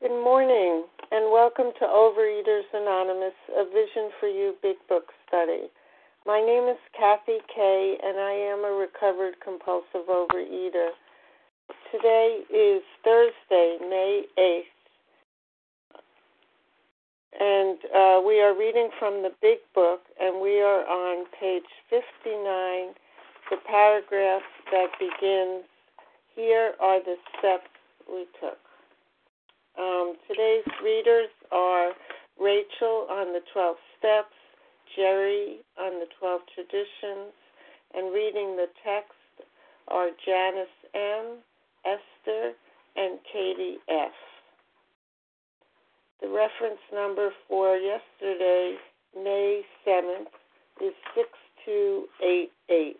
Good morning, and welcome to Overeaters Anonymous, a Vision for You Big Book study. My name is Kathy Kay, and I am a recovered compulsive overeater. Today is Thursday, May 8th, and we are reading from the Big Book, and we are on page 59, the paragraph that begins, "Here are the steps we took." Today's readers are Rachel on the 12 steps, Jerry on the 12 traditions, and reading the text are Janice M., Esther, and Katie F. The reference number for yesterday, May 7th, is 6288.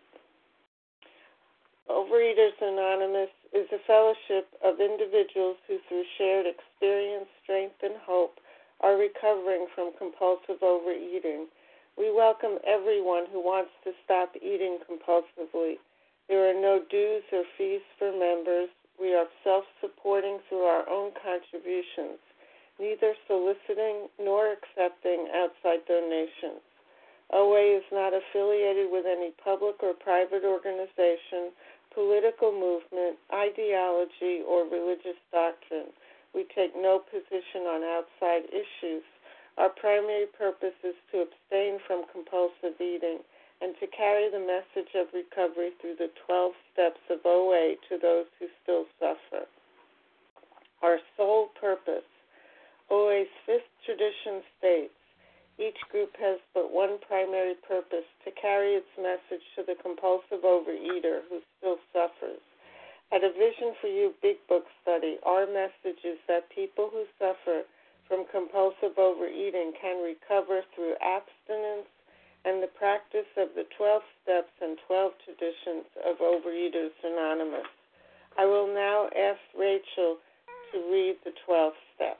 Overeaters Anonymous is a fellowship of individuals who, through shared experience, strength, and hope, are recovering from compulsive overeating. We welcome everyone who wants to stop eating compulsively. There are no dues or fees for members. We are self-supporting through our own contributions, neither soliciting nor accepting outside donations. OA is not affiliated with any public or private organization, political movement, ideology, or religious doctrine. We take no position on outside issues. Our primary purpose is to abstain from compulsive eating and to carry the message of recovery through the 12 steps of OA to those who still suffer. Our sole purpose, OA's fifth tradition states, each group has but one primary purpose, to carry its message to the compulsive overeater who still suffers. At a Vision for You Big Book study, our message is that people who suffer from compulsive overeating can recover through abstinence and the practice of the 12 steps and 12 traditions of Overeaters Anonymous. I will now ask Rachel to read the 12 steps.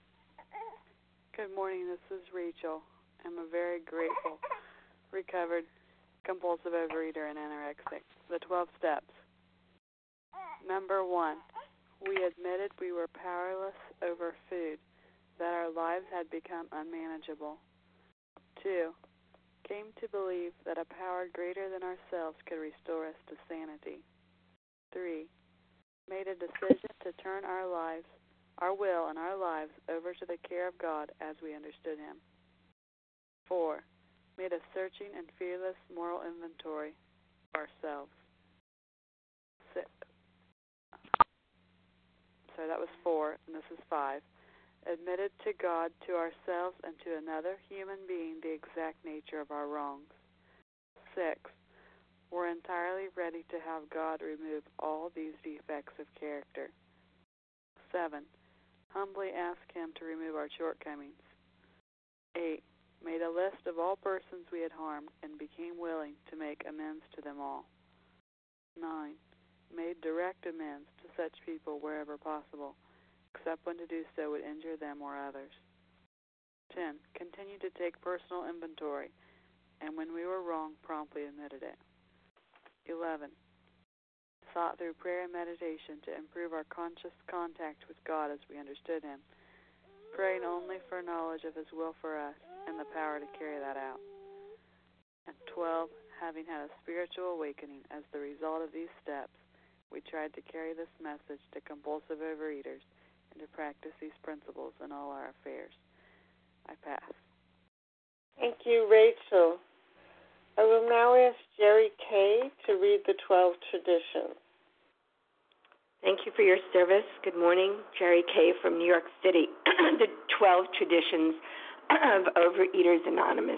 Good morning, this is Rachel. I'm a very grateful, recovered, compulsive overeater and anorexic. The 12 steps. Number 1, we admitted we were powerless over food, that our lives had become unmanageable. 2, came to believe that a power greater than ourselves could restore us to sanity. 3, made a decision to turn our lives, our will and our lives over to the care of God as we understood Him. 4, made a searching and fearless moral inventory of ourselves. So that was 4, and this is 5. Admitted to God, to ourselves, and to another human being the exact nature of our wrongs. 6, we're entirely ready to have God remove all these defects of character. 7, humbly ask Him to remove our shortcomings. 8, made a list of all persons we had harmed and became willing to make amends to them all. 9, made direct amends to such people wherever possible, except when to do so would injure them or others. 10, continued to take personal inventory, and when we were wrong, promptly admitted it. 11, sought through prayer and meditation to improve our conscious contact with God as we understood Him, praying only for knowledge of His will for us and the power to carry that out. And 12, having had a spiritual awakening as the result of these steps, we tried to carry this message to compulsive overeaters and to practice these principles in all our affairs. I pass. Thank you, Rachel. I will now ask Jerry Kay to read the 12 traditions. Thank you for your service. Good morning. Jerry Kay from New York City. The 12 traditions of Overeaters Anonymous.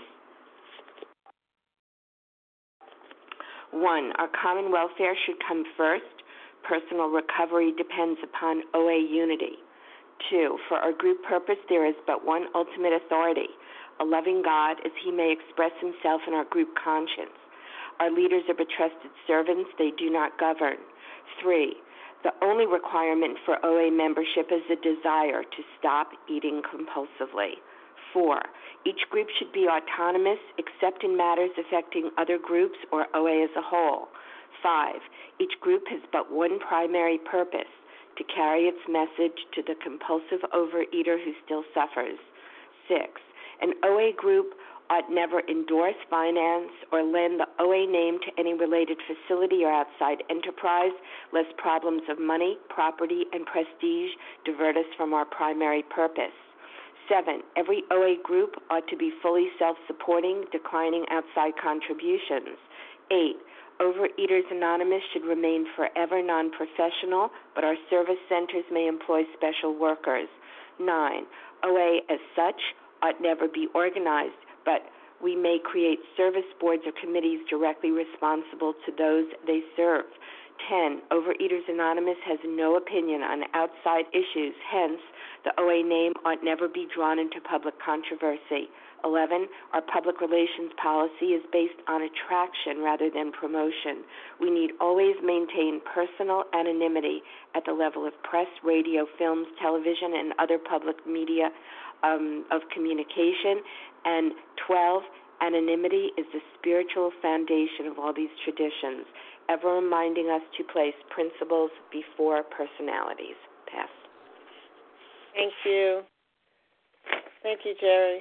1, our common welfare should come first. Personal recovery depends upon OA unity. 2, for our group purpose, there is but one ultimate authority, a loving God as He may express Himself in our group conscience. Our leaders are betrusted servants, they do not govern. 3, the only requirement for OA membership is a desire to stop eating compulsively. 4, each group should be autonomous except in matters affecting other groups or OA as a whole. 5, each group has but one primary purpose, to carry its message to the compulsive overeater who still suffers. 6. An OA group ought never endorse, finance, or lend the OA name to any related facility or outside enterprise, lest problems of money, property, and prestige divert us from our primary purpose. 7. Every OA group ought to be fully self-supporting, declining outside contributions. 8. Overeaters Anonymous should remain forever non-professional, but our service centers may employ special workers. 9. OA as such ought never be organized, but we may create service boards or committees directly responsible to those they serve. 10. Overeaters Anonymous has no opinion on outside issues. Hence, the OA name ought never be drawn into public controversy. 11. Our public relations policy is based on attraction rather than promotion. We need always maintain personal anonymity at the level of press, radio, films, television, and other public media of communication. And 12. Anonymity is the spiritual foundation of all these traditions, ever reminding us to place principles before personalities. Pass. Thank you. Thank you, Jerry.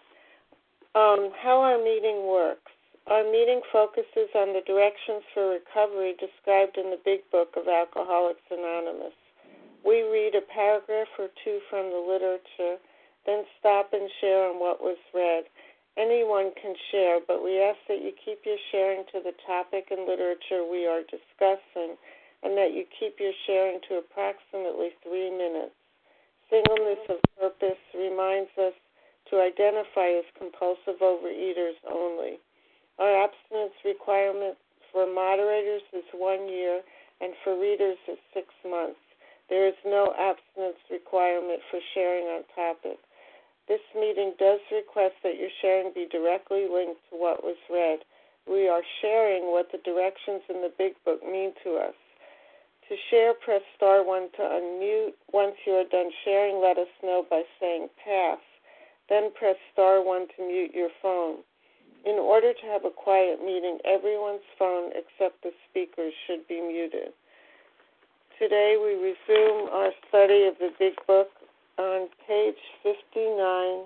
How our meeting works. Our meeting focuses on the directions for recovery described in the Big Book of Alcoholics Anonymous. We read a paragraph or two from the literature, then stop and share on what was read. Anyone can share, but we ask that you keep your sharing to the topic and literature we are discussing, and that you keep your sharing to approximately 3 minutes. Singleness of purpose reminds us to identify as compulsive overeaters only. Our abstinence requirement for moderators is 1 year, and for readers is 6 months. There is no abstinence requirement for sharing on topic. This meeting does request that your sharing be directly linked to what was read. We are sharing what the directions in the Big Book mean to us. To share, press star 1 to unmute. Once you are done sharing, let us know by saying pass. Then press star 1 to mute your phone. In order to have a quiet meeting, everyone's phone except the speaker's should be muted. Today we resume our study of the Big Book on page 59,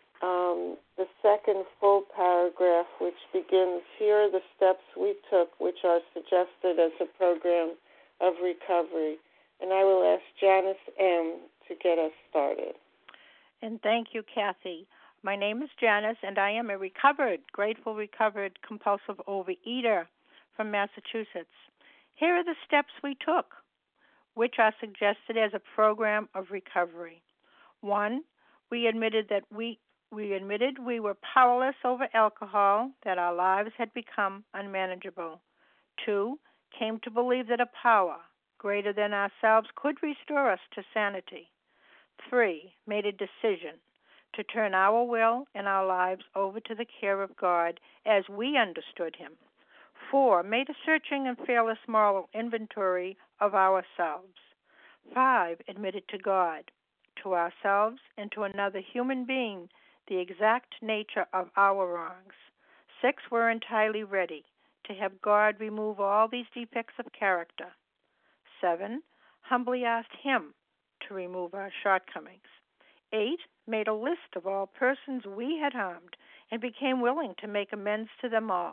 the second full paragraph, which begins, "Here are the steps we took, which are suggested as a program of recovery." And I will ask Janice M. to get us started. And thank you, Kathy. My name is Janice, and I am a grateful recovered compulsive overeater from Massachusetts. Here are the steps we took, which are suggested as a program of recovery. 1, we admitted we were powerless over alcohol, that our lives had become unmanageable. 2, came to believe that a power greater than ourselves could restore us to sanity. 3, made a decision to turn our will and our lives over to the care of God as we understood Him. 4, made a searching and fearless moral inventory of ourselves. 5, admitted to God, to ourselves, and to another human being the exact nature of our wrongs. 6, were entirely ready to have God remove all these defects of character. 7, humbly asked Him to remove our shortcomings. 8, made a list of all persons we had harmed and became willing to make amends to them all.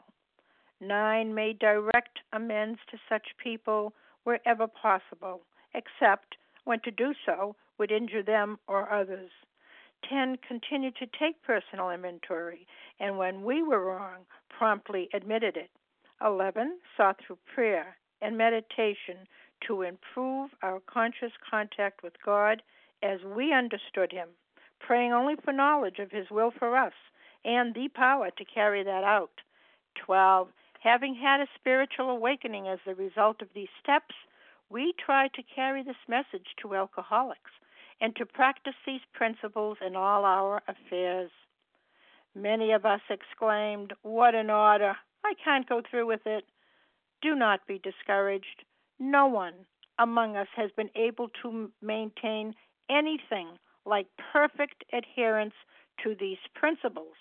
9, made direct amends to such people wherever possible, except when to do so would injure them or others. 10, continued to take personal inventory, and when we were wrong, promptly admitted it. 11, sought through prayer and meditation to improve our conscious contact with God as we understood Him, praying only for knowledge of His will for us and the power to carry that out. 12, having had a spiritual awakening as the result of these steps, we try to carry this message to alcoholics and to practice these principles in all our affairs. Many of us exclaimed, "What an order! I can't go through with it." Do not be discouraged. No one among us has been able to maintain anything like perfect adherence to these principles.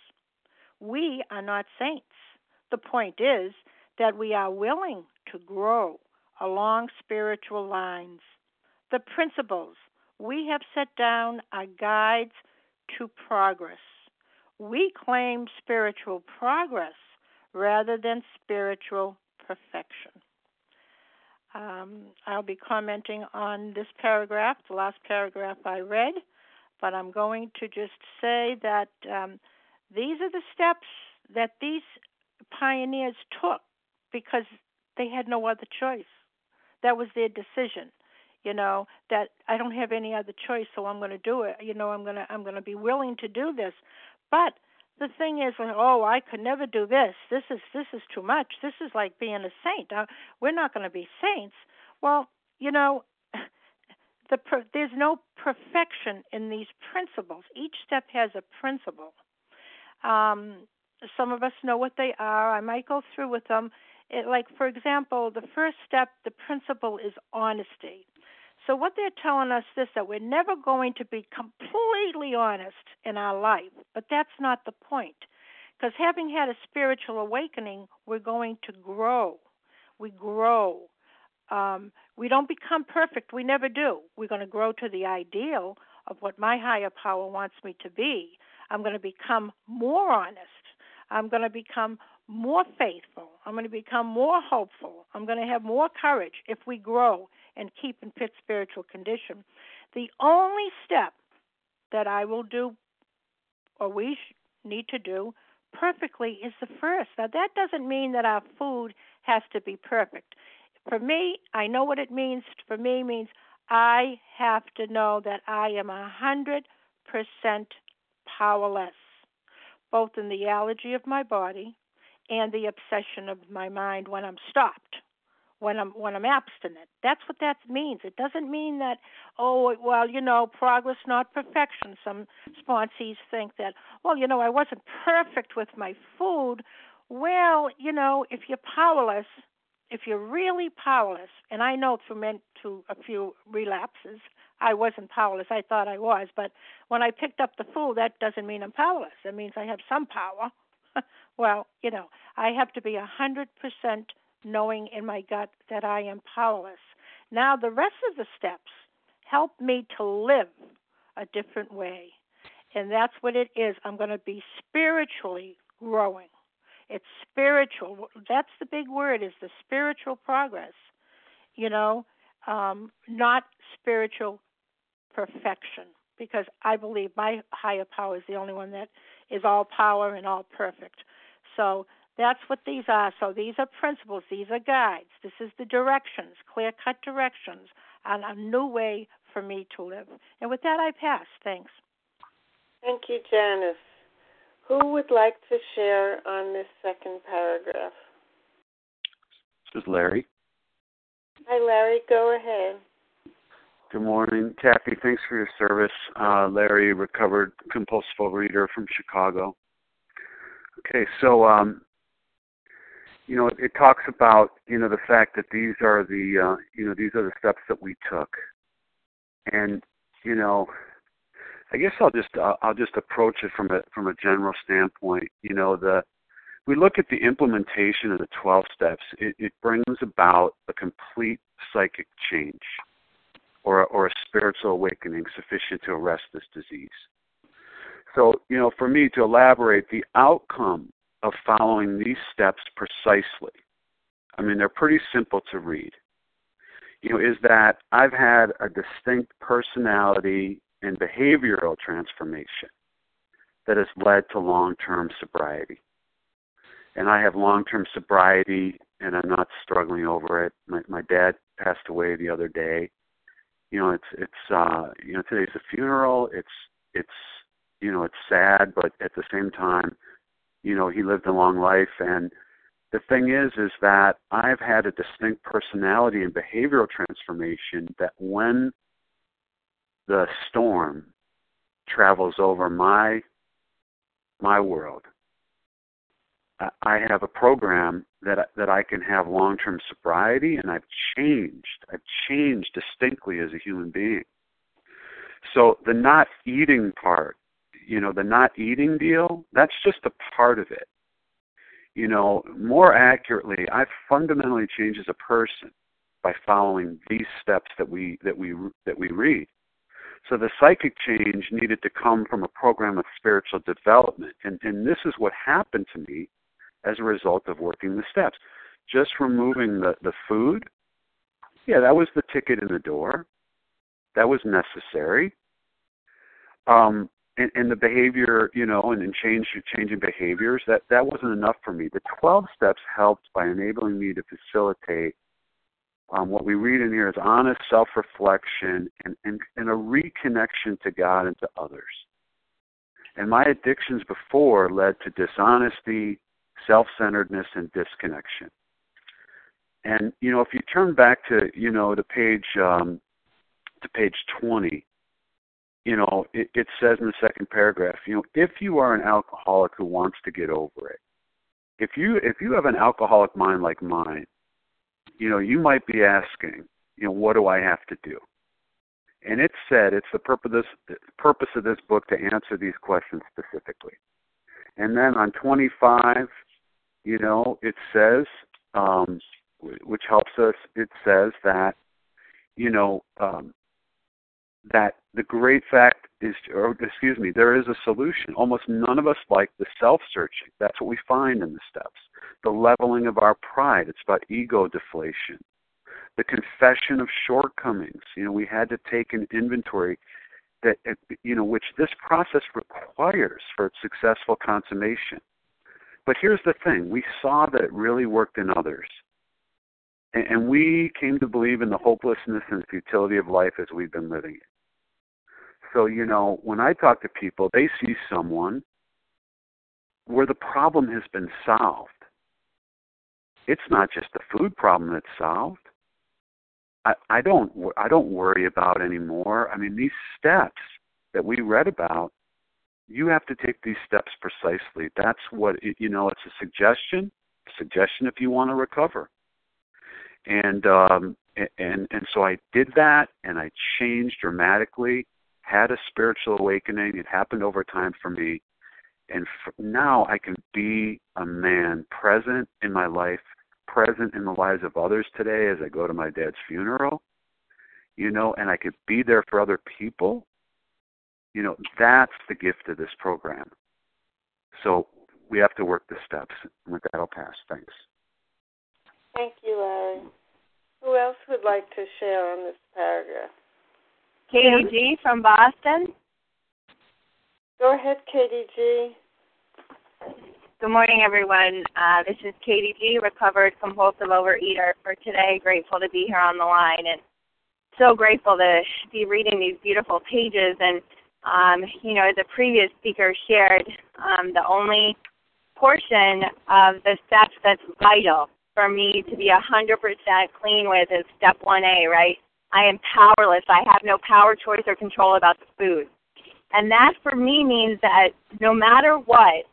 We are not saints. The point is that we are willing to grow along spiritual lines. the principles we have set down are guides to progress. We claim spiritual progress rather than spiritual perfection. I'll be commenting on this paragraph, the last paragraph I read, but I'm going to just say that these are the steps that these pioneers took because they had no other choice. That was their decision, that I don't have any other choice, so I'm going to do it. I'm going to be willing to do this. But the thing is, I could never do this. This is too much. This is like being a saint. We're not going to be saints. Well, there's no perfection in these principles. Each step has a principle. Some of us know what they are. I might go through with them. For example, the first step, the principle is honesty. So what they're telling us is that we're never going to be completely honest in our life, but that's not the point. Because having had a spiritual awakening, we're going to grow. We grow. We don't become perfect. We never do. We're going to grow to the ideal of what my higher power wants me to be. I'm going to become more honest. I'm going to become more faithful. I'm going to become more hopeful. I'm going to have more courage if we grow and keep in fit spiritual condition. The only step that I will do, or we need to do perfectly, is the first. Now, that doesn't mean that our food has to be perfect. For me, I know what it means. For me, it means I have to know that I am 100% powerless, both in the allergy of my body and the obsession of my mind when I'm stopped, when I'm abstinent. That's what that means. It doesn't mean that, progress, not perfection. Some sponsees think that, I wasn't perfect with my food. Well, if you're powerless, if you're really powerless, and I know through a few relapses, I wasn't powerless. I thought I was, but when I picked up the food, that doesn't mean I'm powerless. It means I have some power. Well, I have to be 100% knowing in my gut that I am powerless. Now, the rest of the steps help me to live a different way, and that's what it is. I'm going to be spiritually growing. It's spiritual. That's the big word, is the spiritual progress, not spiritual perfection, because I believe my higher power is the only one that is all power and all perfect. So that's what these are. So these are principles. These are guides. This is the directions, clear-cut directions on a new way for me to live. And with that, I pass. Thanks. Thank you, Janice. Who would like to share on this second paragraph? This is Larry. Hi, Larry. Go ahead. Good morning. Kathy, thanks for your service. Larry, recovered compulsive overeater from Chicago. Okay, so, it talks about, the fact that these are these are the steps that we took. And, I guess I'll just approach it from a general standpoint. We look at the implementation of the 12 steps. It brings about a complete psychic change, or a spiritual awakening sufficient to arrest this disease. So, for me to elaborate, the outcome of following these steps precisely, they're pretty simple to read, is that I've had a distinct personality and behavioral transformation that has led to long-term sobriety. And I have long-term sobriety, and I'm not struggling over it. My dad passed away the other day. Today's a funeral. It's sad, but at the same time, he lived a long life. And the thing is that I've had a distinct personality and behavioral transformation that when the storm travels over my world, I have a program that I can have long-term sobriety, and I've changed distinctly as a human being. So the not eating part, the not eating deal, that's just a part of it. More accurately, I've fundamentally changed as a person. by following these steps that we read. So the psychic change needed to come from a program of spiritual development. And this is what happened to me as a result of working the steps. Just removing the food, yeah, that was the ticket in the door. That was necessary. And the behavior, and changing behaviors, that wasn't enough for me. The 12 steps helped by enabling me to facilitate what we read in here is honest self-reflection and a reconnection to God and to others. And my addictions before led to dishonesty, self-centeredness, and disconnection. And, if you turn back to, to page 20, it says in the second paragraph, if you are an alcoholic who wants to get over it, if you have an alcoholic mind like mine, you might be asking, what do I have to do? And it said it's the purpose of this book to answer these questions specifically. And then on 25, it says, which helps us, it says that, that the great fact is, there is a solution. Almost none of us like the self-searching. That's what we find in the steps. The leveling of our pride. It's about ego deflation. The confession of shortcomings. We had to take an inventory that, which this process requires for its successful consummation. But here's the thing. We saw that it really worked in others. And we came to believe in the hopelessness and the futility of life as we've been living it. So, when I talk to people, they see someone where the problem has been solved. It's not just the food problem that's solved. I don't worry about anymore. I mean, these steps that we read about, you have to take these steps precisely. That's what, it's a suggestion if you want to recover. And so I did that, and I changed dramatically, had a spiritual awakening. It happened over time for me. And now I can be a man present in my life, present in the lives of others today as I go to my dad's funeral, and I could be there for other people. That's the gift of this program. So we have to work the steps. And with that, I'll pass. Thanks. Thank you, Larry. Who else would like to share on this paragraph? Katie G. from Boston. Go ahead, Katie G. Good morning, everyone. This is Katie G., recovered compulsive overeater for today. Grateful to be here on the line, and so grateful to be reading these beautiful pages. And, as a previous speaker shared, the only portion of the steps that's vital for me to be 100% clean with is step 1A, right? I am powerless. I have no power, choice, or control about the food. And that for me means that no matter what,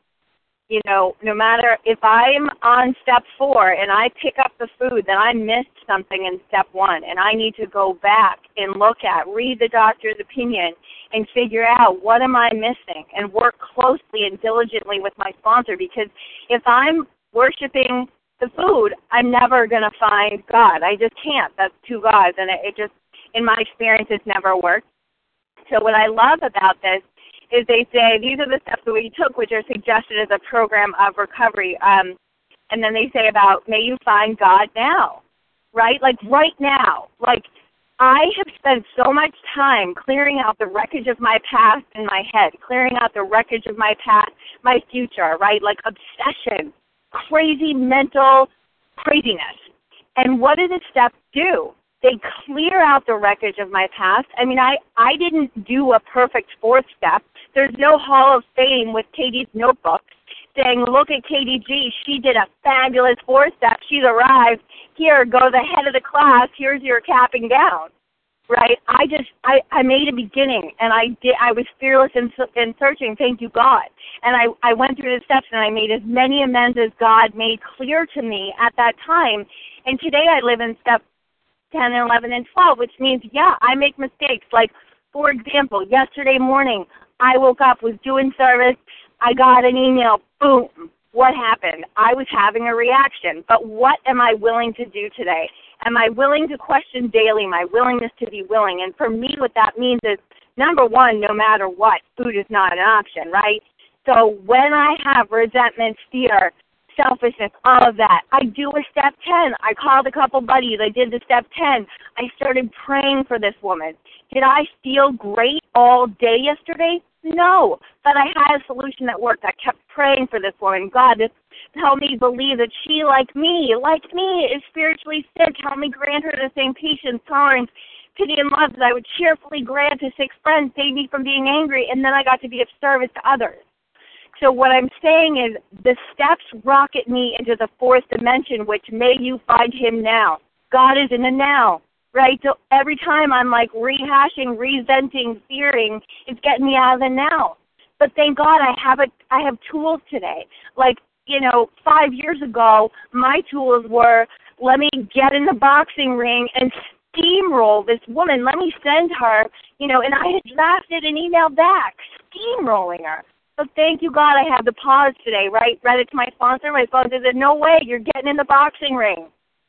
no matter if I'm on step 4 and I pick up the food, then I missed something in step 1, and I need to go back and read the doctor's opinion and figure out what am I missing and work closely and diligently with my sponsor, because if I'm worshiping the food, I'm never going to find God. I just can't. That's two gods, and it just, in my experience, it's never worked. So what I love about this is they say these are the steps that we took, which are suggested as a program of recovery. And then they say about, may you find God now, right? Like right now. Like I have spent so much time clearing out the wreckage of my past in my head, clearing out the wreckage of my past, my future, right? Like obsession, crazy mental craziness. And what do the steps do? They clear out the wreckage of my past. I mean, I didn't do a perfect 4th step. There's no Hall of Fame with Katie's notebooks saying, look at Katie G. She did a fabulous 4th step. She's arrived. Here, go the head of the class. Here's your capping down, right? I made a beginning, and I was fearless in searching. Thank you, God. And I went through the steps, and I made as many amends as God made clear to me at that time. And today I live in step 10 and 11 and 12, which means, yeah, I make mistakes. Like, for example, yesterday morning, I woke up, was doing service, I got an email, boom. What happened? I was having a reaction. But what am I willing to do today? Am I willing to question daily my willingness to be willing? And for me, what that means is, number one, no matter what, food is not an option, right? So when I have resentment, fear, selfishness, all of that, I do a step 10. I called a couple buddies. I did the step 10. I started praying for this woman. Did I feel great all day yesterday? No, but I had a solution that worked. I kept praying for this woman. God, this help me believe that she, like me, is spiritually sick. Help me grant her the same patience, tolerance, pity, and love that I would cheerfully grant to 6 friends, save me from being angry, and then I got to be of service to others. So what I'm saying is the steps rocket me into the 4th dimension, which may you find him now. God is in the now, right? So every time I'm like rehashing, resenting, fearing, it's getting me out of the now. But thank God I have tools today. Like, 5 years ago, my tools were, let me get in the boxing ring and steamroll this woman. Let me send her, and I had drafted an email back, steamrolling her. So thank you, God, I had the pause today, right? Read it to my sponsor. My sponsor said, no way, you're getting in the boxing ring.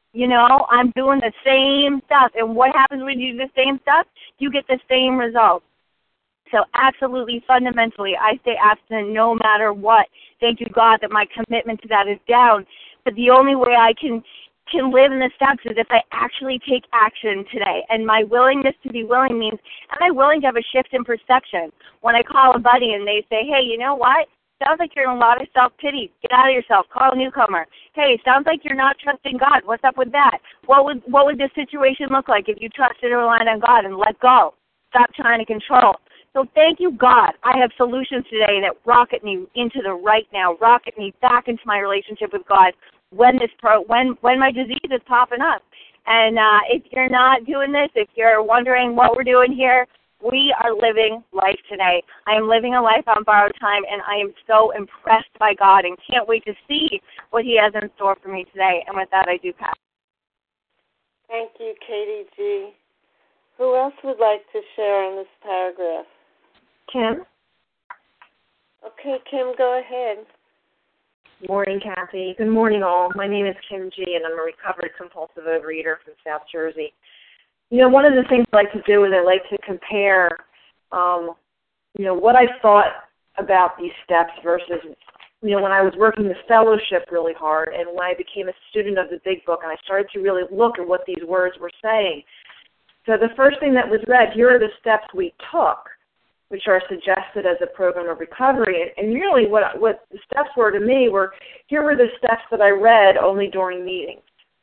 I'm doing the same stuff. And what happens when you do the same stuff? You get the same results. So absolutely, fundamentally, I stay abstinent no matter what. Thank you, God, that my commitment to that is down. But the only way I can live in the steps is if I actually take action today. And my willingness to be willing means, am I willing to have a shift in perception? When I call a buddy and they say, hey, you know what? Sounds like you're in a lot of self-pity. Get out of yourself. Call a newcomer. Hey, sounds like you're not trusting God. What's up with that? What would this situation look like if you trusted and relied on God and let go? Stop trying to control. So thank you, God. I have solutions today that rocket me into the right now, rocket me back into my relationship with God when my disease is popping up. And if you're not doing this, if you're wondering what we're doing here, we are living life today. I am living a life on borrowed time, and I am so impressed by God and can't wait to see what he has in store for me today. And with that, I do pass. Thank you, Katie G. Who else would like to share on this paragraph? Kim? Okay, Kim, go ahead. Good morning, Kathy. Good morning, all. My name is Kim G., and I'm a recovered compulsive overeater from South Jersey. One of the things I like to do is I like to compare, what I thought about these steps versus, when I was working the fellowship really hard and when I became a student of the Big Book and I started to really look at what these words were saying. So the first thing that was read, here are the steps we took, which are suggested as a program of recovery. And really what the steps were to me were, here were the steps that I read only during meetings.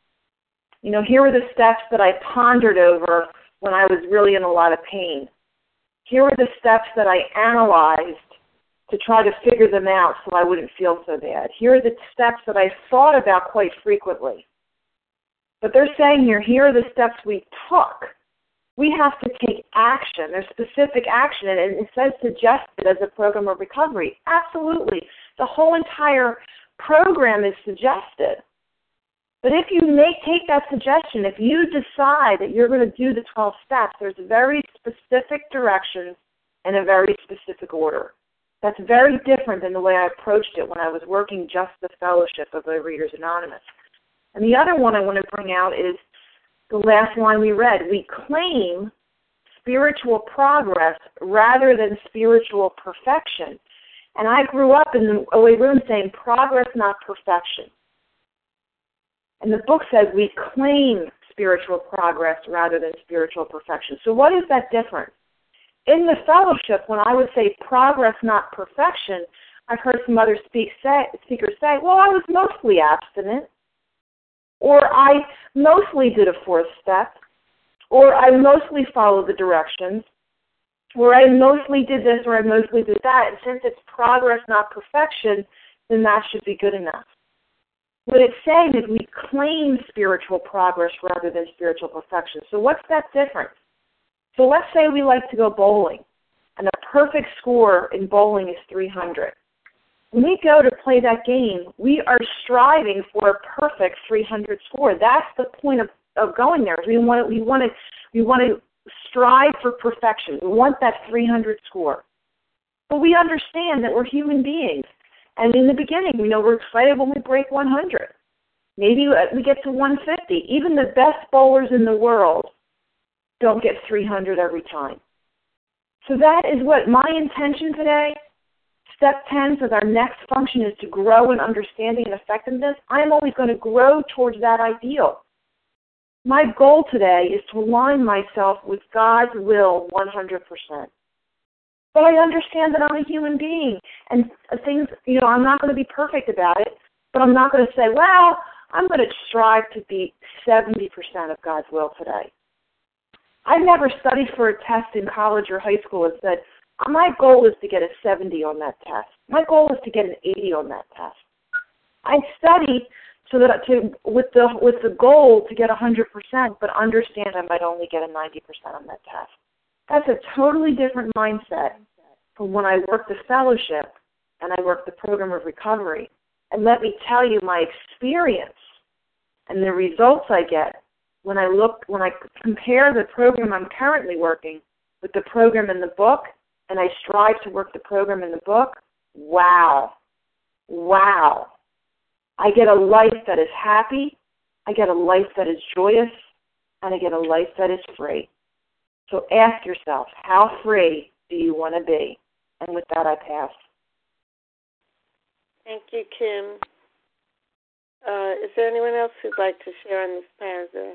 Here were the steps that I pondered over when I was really in a lot of pain. Here were the steps that I analyzed to try to figure them out so I wouldn't feel so bad. Here are the steps that I thought about quite frequently. But they're saying here are the steps we took. We have to take action. There's specific action, and it says suggested as a program of recovery. Absolutely. The whole entire program is suggested. But if you take that suggestion, if you decide that you're going to do the 12 steps, there's very specific directions and a very specific order. That's very different than the way I approached it when I was working just the fellowship of Overeaters Anonymous. And the other one I want to bring out is the last line we read. We claim spiritual progress rather than spiritual perfection. And I grew up in the OA room saying progress, not perfection. And the book says we claim spiritual progress rather than spiritual perfection. So what is that difference? In the fellowship, when I would say progress, not perfection, I've heard some other speakers say, well, I was mostly abstinent, or I mostly did a 4th step, or I mostly followed the directions, or I mostly did this, or I mostly did that. And since it's progress, not perfection, then that should be good enough. What it's saying is we claim spiritual progress rather than spiritual perfection. So what's that difference? So let's say we like to go bowling, and a perfect score in bowling is 300. When we go to play that game, we are striving for a perfect 300 score. That's the point of going there. We want to strive for perfection. We want that 300 score. But we understand that we're human beings. And in the beginning, we're excited when we break 100. Maybe we get to 150. Even the best bowlers in the world don't get 300 every time. So that is what my intention today. Step 10 says our next function is to grow in understanding and effectiveness. I'm always going to grow towards that ideal. My goal today is to align myself with God's will 100%. But I understand that I'm a human being, and things, I'm not going to be perfect about it, but I'm not going to say, well, I'm going to strive to be 70% of God's will today. I never studied for a test in college or high school and said, my goal is to get a 70 on that test. My goal is to get an 80 on that test. I studied with the goal to get 100%, but understand I might only get a 90% on that test. That's a totally different mindset from when I worked the fellowship and I worked the program of recovery. And let me tell you, my experience and the results I get when I compare the program I'm currently working with the program in the book, and I strive to work the program in the book, wow. I get a life that is happy, I get a life that is joyous, and I get a life that is free. So ask yourself, how free do you want to be? And with that, I pass. Thank you, Kim. Is there anyone else who'd like to share on this paragraph?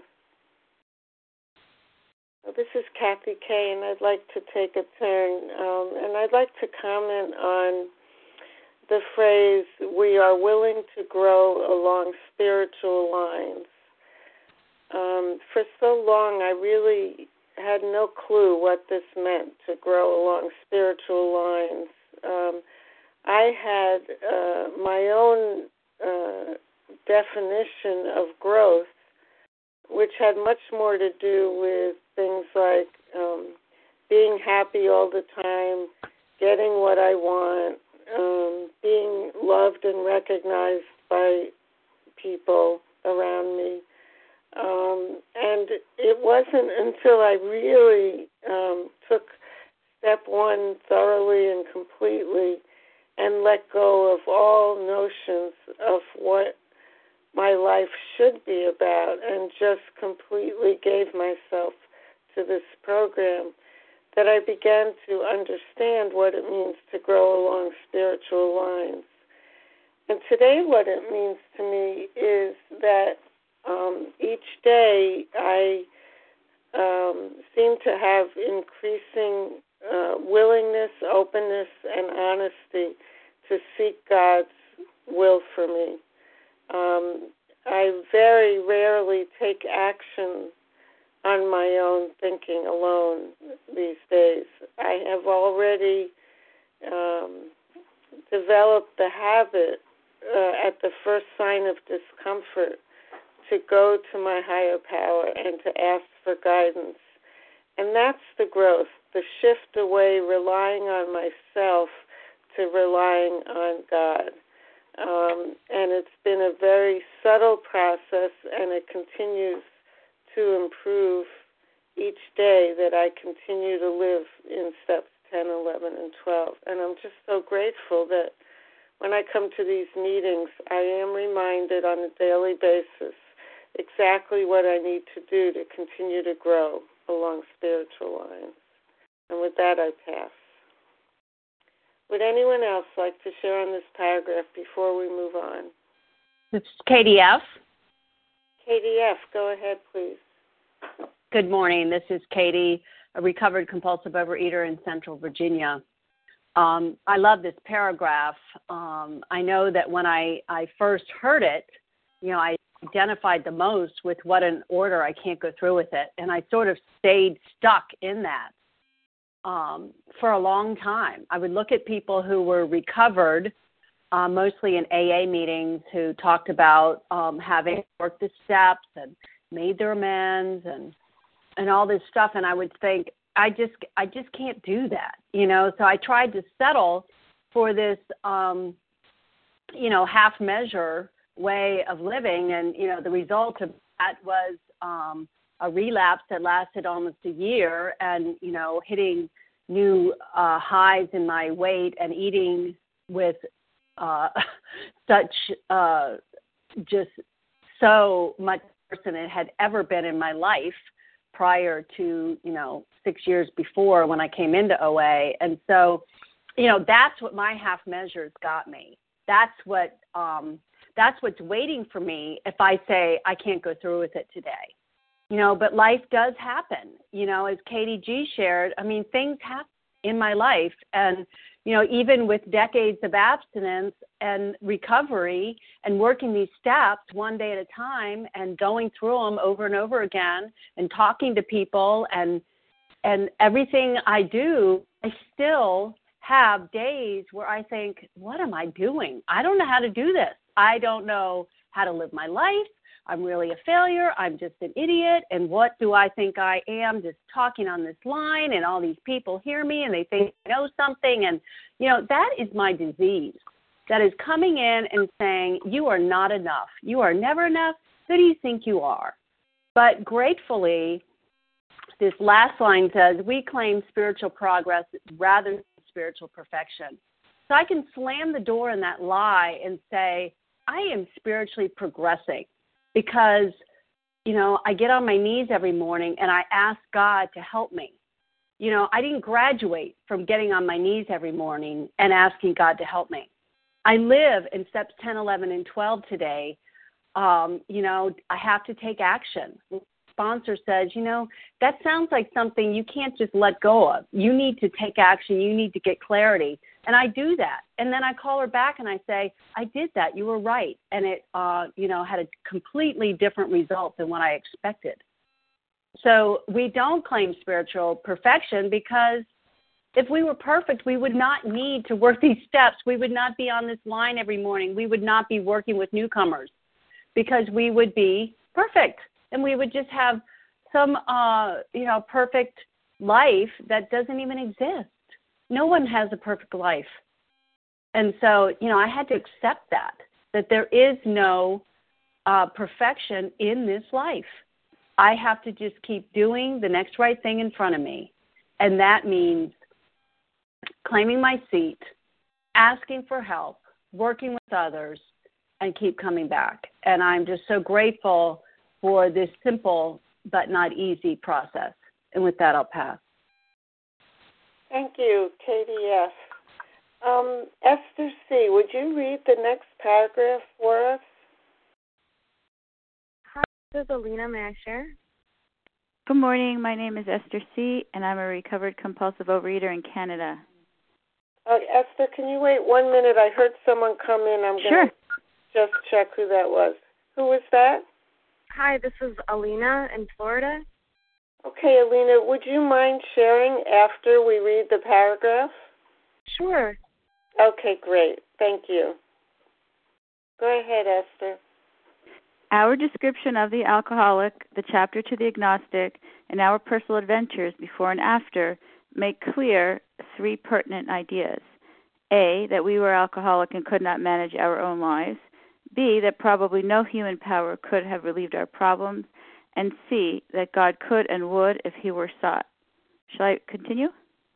Well, this is Kathy Kay, and I'd like to take a turn, and I'd like to comment on the phrase, we are willing to grow along spiritual lines. For so long, I really had no clue what this meant, to grow along spiritual lines. I had my own definition of growth, which had much more to do with things like being happy all the time, getting what I want, being loved and recognized by people around me. And it wasn't until I really took step one thoroughly and completely and let go of all notions of what my life should be about and just completely gave myself to this program that I began to understand what it means to grow along spiritual lines. And today what it means to me is that each day I seem to have increasing willingness, openness, and honesty to seek God's will for me. I very rarely take action on my own thinking alone these days. I have already developed the habit at the first sign of discomfort to go to my higher power and to ask for guidance. And that's the growth, the shift away relying on myself to relying on God. And it's been a very subtle process, and it continues to improve each day that I continue to live in steps 10, 11, and 12. And I'm just so grateful that when I come to these meetings, I am reminded on a daily basis exactly what I need to do to continue to grow along spiritual lines. And with that, I pass. Would anyone else like to share on this paragraph before we move on? This is Katie F. Katie F., go ahead, please. Good morning. This is Katie, a recovered compulsive overeater in Central Virginia. I love this paragraph. I know that when I first heard it, I identified the most with what an order I can't go through with it, and I sort of stayed stuck in that for a long time. I would look at people who were recovered, mostly in AA meetings, who talked about having worked the steps and made their amends and all this stuff, and I would think, I just can't do that, So I tried to settle for this, half measure way of living, and the result of that was a relapse that lasted almost a year, and hitting new highs in my weight and eating with such just so much worse than it had ever been in my life prior to, 6 years before when I came into OA. And so, that's what my half measures got me. That's what's waiting for me if I say I can't go through with it today. But life does happen. As Katie G shared, things happen in my life. And, even with decades of abstinence and recovery and working these steps one day at a time and going through them over and over again and talking to people and everything I do, I still have days where I think, what am I doing? I don't know how to do this. I don't know how to live my life. I'm really a failure. I'm just an idiot. And what do I think I am, just talking on this line, and all these people hear me and they think I know something. And, that is my disease. That is coming in and saying, you are not enough. You are never enough. Who do you think you are? But gratefully, this last line says, we claim spiritual progress rather than spiritual perfection. So I can slam the door in that lie and say, I am spiritually progressing. Because, I get on my knees every morning and I ask God to help me. I didn't graduate from getting on my knees every morning and asking God to help me. I live in steps 10, 11, and 12 today. I have to take action. The sponsor says, that sounds like something you can't just let go of. You need to take action. You need to get clarity. And I do that. And then I call her back and I say, I did that. You were right. And it, had a completely different result than what I expected. So we don't claim spiritual perfection because if we were perfect, we would not need to work these steps. We would not be on this line every morning. We would not be working with newcomers because we would be perfect. And we would just have some, perfect life that doesn't even exist. No one has a perfect life. And so, I had to accept that there is no perfection in this life. I have to just keep doing the next right thing in front of me. And that means claiming my seat, asking for help, working with others, and keep coming back. And I'm just so grateful for this simple but not easy process. And with that, I'll pass. Thank you, Katie F. Esther C., would you read the next paragraph for us? Hi, this is Alina. May I share? Good morning. My name is Esther C., and I'm a recovered compulsive overeater in Canada. Esther, can you wait 1 minute? I heard someone come in. I'm going to just check who that was. Who was that? Hi, this is Alina in Florida. Okay, Alina, would you mind sharing after we read the paragraph? Sure. Okay, great. Thank you. Go ahead, Esther. Our description of the alcoholic, the chapter to the agnostic, and our personal adventures before and after make clear three pertinent ideas. A, that we were alcoholic and could not manage our own lives. B, that probably no human power could have relieved our problems. And C, that God could and would if he were sought. Shall I continue?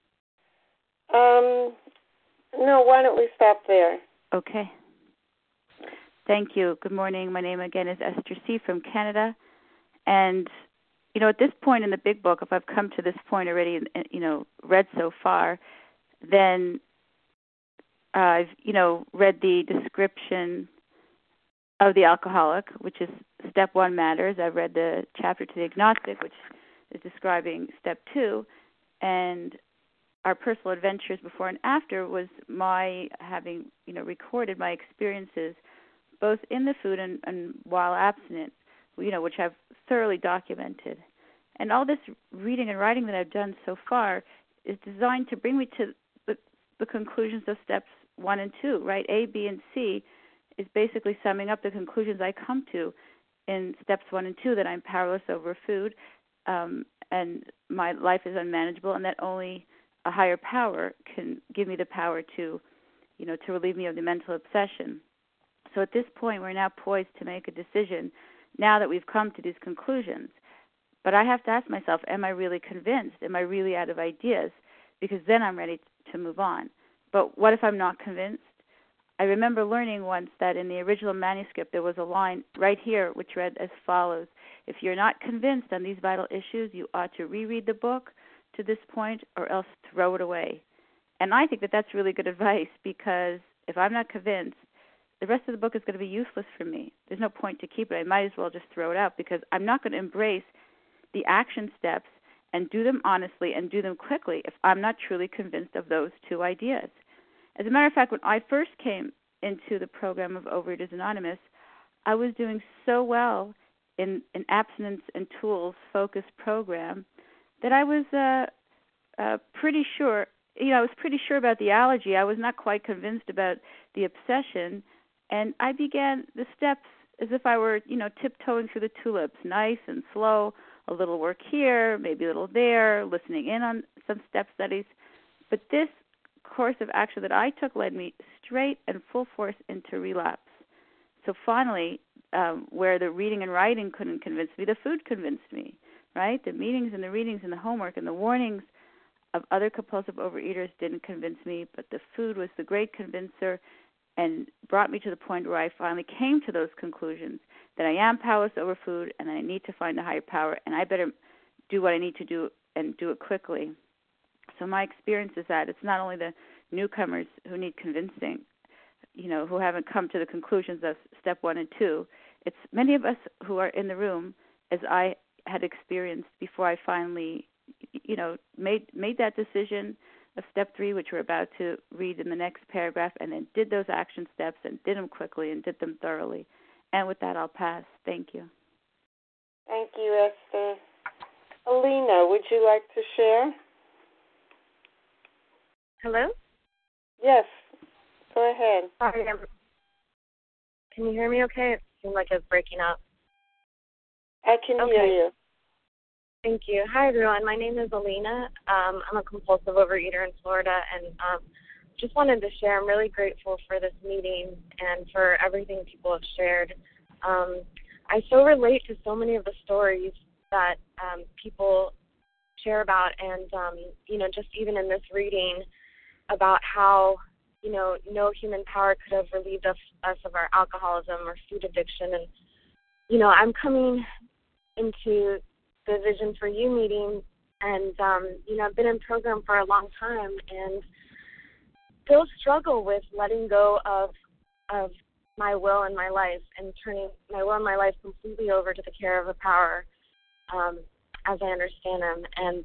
No, why don't we stop there? Okay. Thank you. Good morning. My name again is Esther C. from Canada. And, at this point in the big book, if I've come to this point already, read so far, then I've, read the description of the alcoholic, which is step 1 matters. I've read the chapter to the agnostic, which is describing step 2, and our personal adventures before and after was my having, recorded my experiences both in the food and while abstinent, which I've thoroughly documented. And all this reading and writing that I've done so far is designed to bring me to the conclusions of steps 1 and 2, right? A, B, and C is basically summing up the conclusions I come to in steps 1 and 2, that I'm powerless over food and my life is unmanageable, and that only a higher power can give me the power to, to relieve me of the mental obsession. So at this point, we're now poised to make a decision now that we've come to these conclusions. But I have to ask myself, am I really convinced? Am I really out of ideas? Because then I'm ready to move on. But what if I'm not convinced? I remember learning once that in the original manuscript there was a line right here which read as follows: if you're not convinced on these vital issues, you ought to reread the book to this point or else throw it away. And I think that that's really good advice, because if I'm not convinced, the rest of the book is going to be useless for me. There's no point to keep it. I might as well just throw it out, because I'm not going to embrace the action steps and do them honestly and do them quickly if I'm not truly convinced of those two ideas. As a matter of fact, when I first came into the program of Overeaters Anonymous, I was doing so well in an abstinence and tools focused program that I was pretty sure, I was pretty sure about the allergy. I was not quite convinced about the obsession, and I began the steps as if I were, tiptoeing through the tulips, nice and slow, a little work here, maybe a little there, listening in on some step studies. But this course of action that I took led me straight and full force into relapse. So finally, where the reading and writing couldn't convince me, the food convinced me, right? The meetings and the readings and the homework and the warnings of other compulsive overeaters didn't convince me, but the food was the great convincer and brought me to the point where I finally came to those conclusions, that I am powerless over food and I need to find a higher power, and I better do what I need to do and do it quickly. So my experience is that it's not only the newcomers who need convincing, who haven't come to the conclusions of step 1 and 2. It's many of us who are in the room, as I had experienced before I finally, made that decision of step 3, which we're about to read in the next paragraph, and then did those action steps and did them quickly and did them thoroughly. And with that, I'll pass. Thank you. Thank you, Esther. Alina, would you like to share? Hello? Yes. Go ahead. Sorry, can you hear me okay? It seemed like it's breaking up. I can hear you. Thank you. Hi, everyone. My name is Alina. I'm a compulsive overeater in Florida, and just wanted to share. I'm really grateful for this meeting and for everything people have shared. I so relate to so many of the stories that people share about, and, just even in this reading about how, no human power could have relieved us of our alcoholism or food addiction. And, I'm coming into the Vision for You meeting, and, I've been in program for a long time and still struggle with letting go of my will and my life and turning my will and my life completely over to the care of a power as I understand them. And,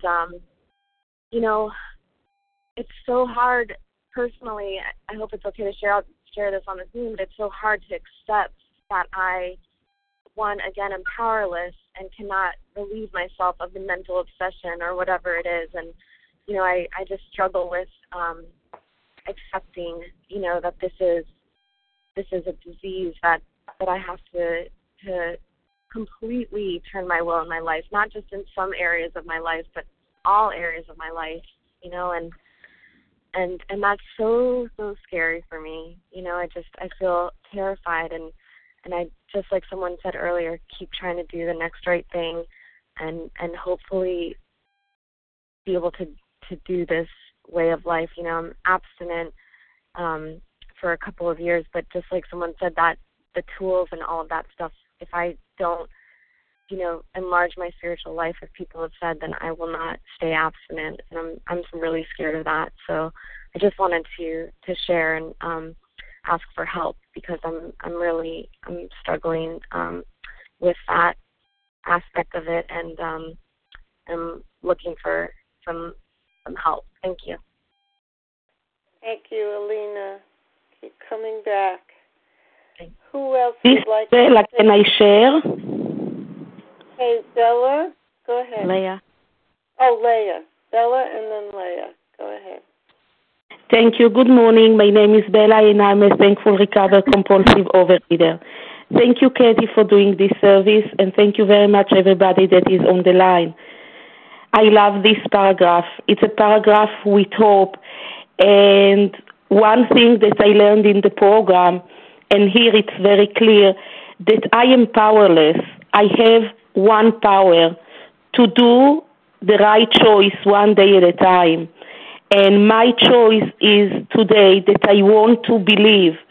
it's so hard personally. I hope it's okay to share this on this meeting, but it's so hard to accept that I, again, am powerless and cannot relieve myself of the mental obsession or whatever it is. And, I just struggle with accepting, that this is a disease that I have to completely turn my will and my life, not just in some areas of my life, but all areas of my life, and that's so scary for me. I feel terrified, and I, just like someone said earlier, keep trying to do the next right thing and hopefully be able to do this way of life. I'm abstinent for a couple of years, but just like someone said, that the tools and all of that stuff, if I don't, enlarge my spiritual life, as people have said, then I will not stay abstinent, and I'm really scared of that. So I just wanted to share and ask for help, because I'm struggling with that aspect of it, and I'm looking for some help. Thank you. Thank you, Alina. Keep coming back. Thanks. Who else would like to Bella, can I share? Hey, Bella, go ahead. Leah. Oh, Leah. Bella and then Leah. Go ahead. Thank you. Good morning. My name is Bella, and I'm a thankful recovered compulsive overeater. Thank you, Katie, for doing this service, and thank you very much, everybody that is on the line. I love this paragraph. It's a paragraph with hope, and one thing that I learned in the program, and here it's very clear, that I am powerless. I have one power: to do the right choice one day at a time. And my choice is today that I want to believe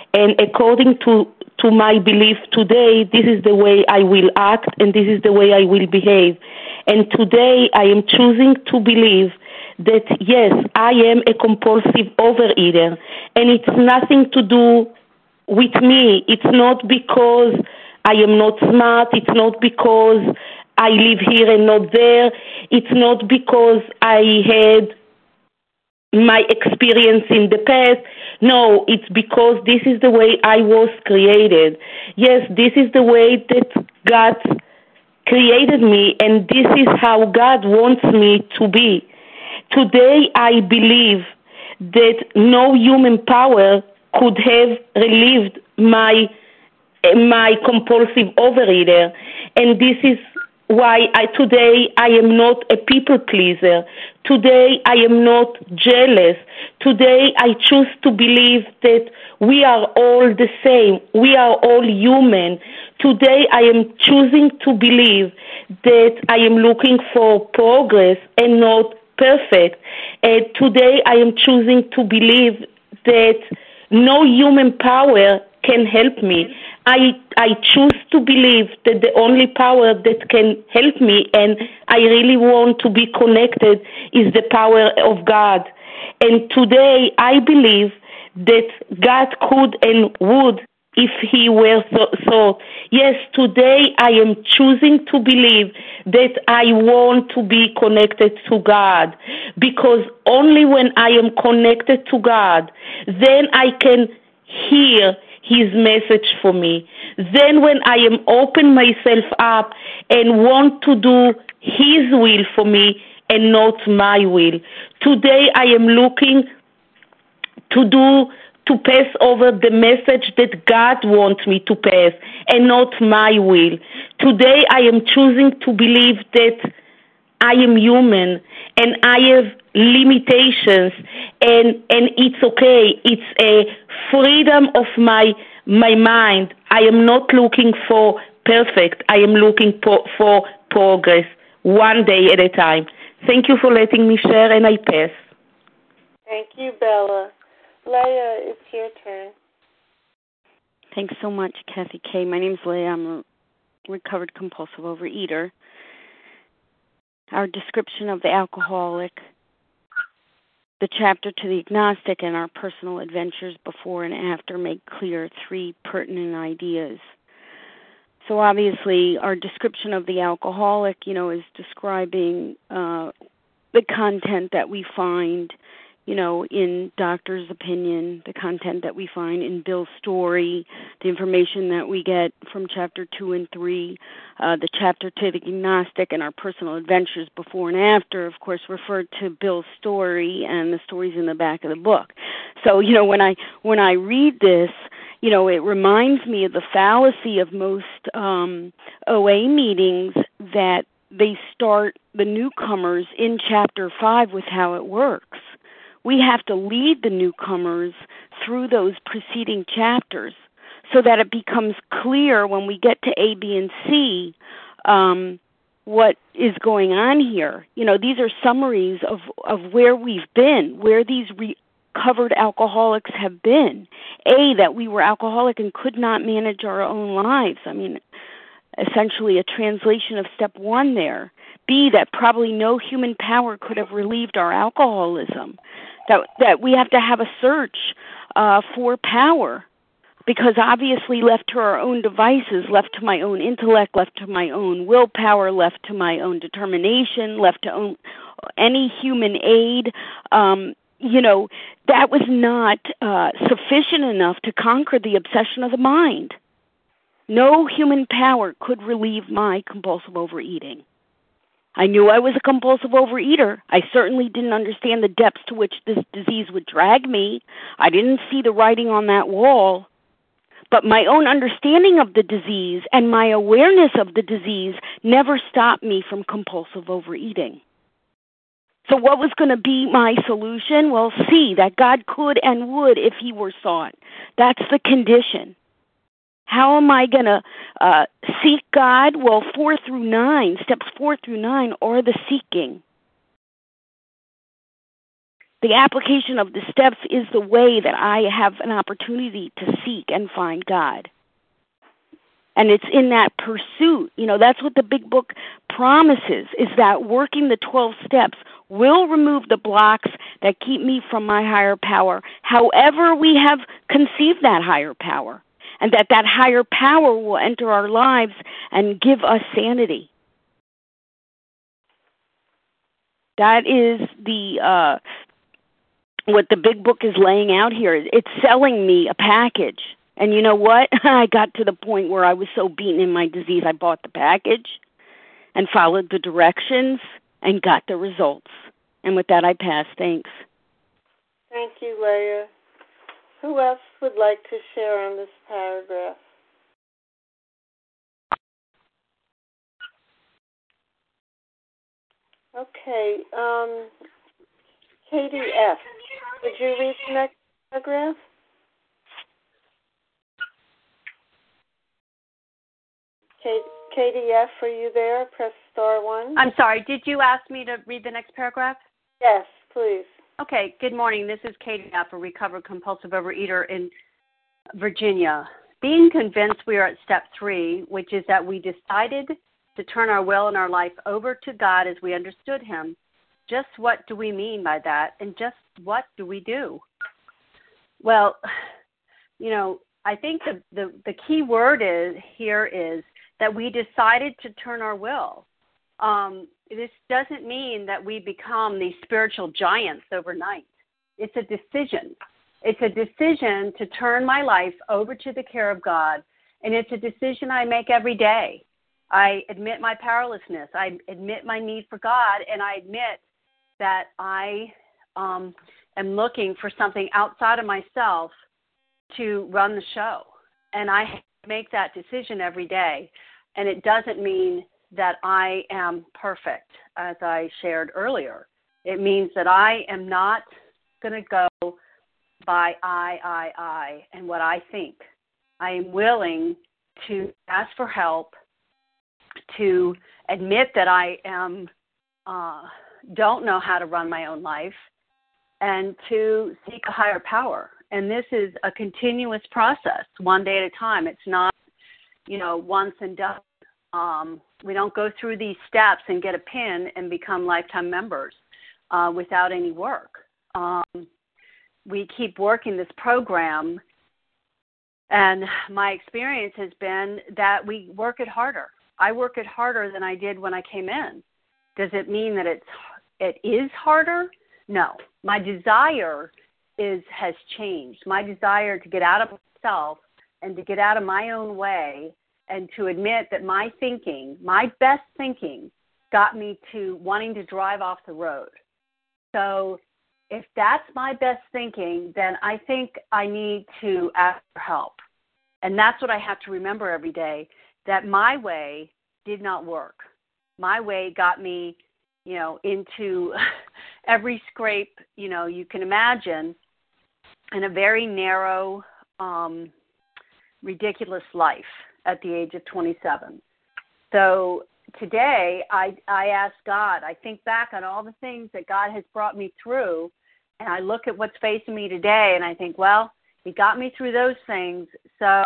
And according to my belief today, this is the way I will act and this is the way I will behave. And today I am choosing to believe that, yes, I am a compulsive overeater, and it's nothing to do with me. It's not because I am not smart. It's not because I live here and not there. It's not because I had my experience in the past. No, it's because this is the way I was created. Yes, this is the way that God created me, and this is how God wants me to be. Today, I believe that no human power could have relieved my compulsive overeater, and this is why today I am not a people pleaser. Today I am not jealous. Today I choose to believe that we are all the same. We are all human. Today I am choosing to believe that I am looking for progress and not perfect. And today I am choosing to believe that no human power can help me. I choose to believe that the only power that can help me, and I really want to be connected, is the power of God. And today I believe that God could and would if he were so. Yes, today I am choosing to believe that I want to be connected to God, because only when I am connected to God, then I can hear his message for me. Then when I am open myself up and want to do his will for me and not my will. Today I am looking to pass over the message that God wants me to pass and not my will. Today I am choosing to believe that I am human and I have limitations, and it's okay. It's a freedom of my mind. I am not looking for perfect. I am looking for progress, one day at a time. Thank you for letting me share, and I pass. Thank you, Bella. Leah, it's your turn. Thanks so much, Kathy K. My name's Leah. I'm a recovered compulsive overeater. Our description of the alcoholic, the chapter to the agnostic, and our personal adventures before and after make clear three pertinent ideas. So obviously our description of the alcoholic, is describing the content that we find, in doctor's opinion, the content that we find in Bill's story, the information that we get from chapter 2 and 3, the chapter to the agnostic, and our personal adventures before and after, of course, referred to Bill's story and the stories in the back of the book. So, when I read this, it reminds me of the fallacy of most OA meetings, that they start the newcomers in chapter 5 with how it works. We have to lead the newcomers through those preceding chapters so that it becomes clear when we get to A, B, and C what is going on here. These are summaries of where we've been, where these recovered alcoholics have been. A, that we were alcoholic and could not manage our own lives. Essentially a translation of step 1 there. B, that probably no human power could have relieved our alcoholism. That we have to have a search for power, because obviously left to our own devices, left to my own intellect, left to my own willpower, left to my own determination, left to any human aid, that was not sufficient enough to conquer the obsession of the mind. No human power could relieve my compulsive overeating. I knew I was a compulsive overeater. I certainly didn't understand the depths to which this disease would drag me. I didn't see the writing on that wall. But my own understanding of the disease and my awareness of the disease never stopped me from compulsive overeating. So what was going to be my solution? Well, see that God could and would if he were sought. That's the condition. How am I going to seek God? Well, 4 through 9, steps 4 through 9 are the seeking. The application of the steps is the way that I have an opportunity to seek and find God. And it's in that pursuit. That's what the big book promises, is that working the 12 steps will remove the blocks that keep me from my higher power, however we have conceived that higher power, and that higher power will enter our lives and give us sanity. That is what the big book is laying out here. It's selling me a package. And you know what? I got to the point where I was so beaten in my disease, I bought the package and followed the directions and got the results. And with that, I pass. Thanks. Thank you, Leah. Who else would like to share on this paragraph? Okay. Katie F., would you read the next paragraph? Katie F., are you there? Press *1. I'm sorry, did you ask me to read the next paragraph? Yes, please. Okay, good morning. This is Katie F., a recovered compulsive overeater in Virginia. Being convinced we are at step 3, which is that we decided to turn our will and our life over to God as we understood Him. Just what do we mean by that, and just what do we do? Well, I think the key word here is that we decided to turn our will. This doesn't mean that we become these spiritual giants overnight. It's a decision. It's a decision to turn my life over to the care of God, and it's a decision I make every day. I admit my powerlessness. I admit my need for God, and I admit that I am looking for something outside of myself to run the show. And I make that decision every day. And it doesn't mean that I am perfect, as I shared earlier. It means that I am not going to go by I, and what I think. I am willing to ask for help, to admit that I don't know how to run my own life, and to seek a higher power. And this is a continuous process, one day at a time. It's not, once and done. We don't go through these steps and get a pin and become lifetime members without any work. We keep working this program, and my experience has been that we work it harder. I work it harder than I did when I came in. Does it mean that it is harder? No. My desire has changed. My desire to get out of myself and to get out of my own way and to admit that my thinking, my best thinking, got me to wanting to drive off the road. So if that's my best thinking, then I think I need to ask for help. And that's what I have to remember every day, that my way did not work. My way got me, into every scrape, you can imagine, in a very narrow, ridiculous life at the age of 27. So today I ask God, I think back on all the things that God has brought me through, and I look at what's facing me today, and I think, well, He got me through those things, so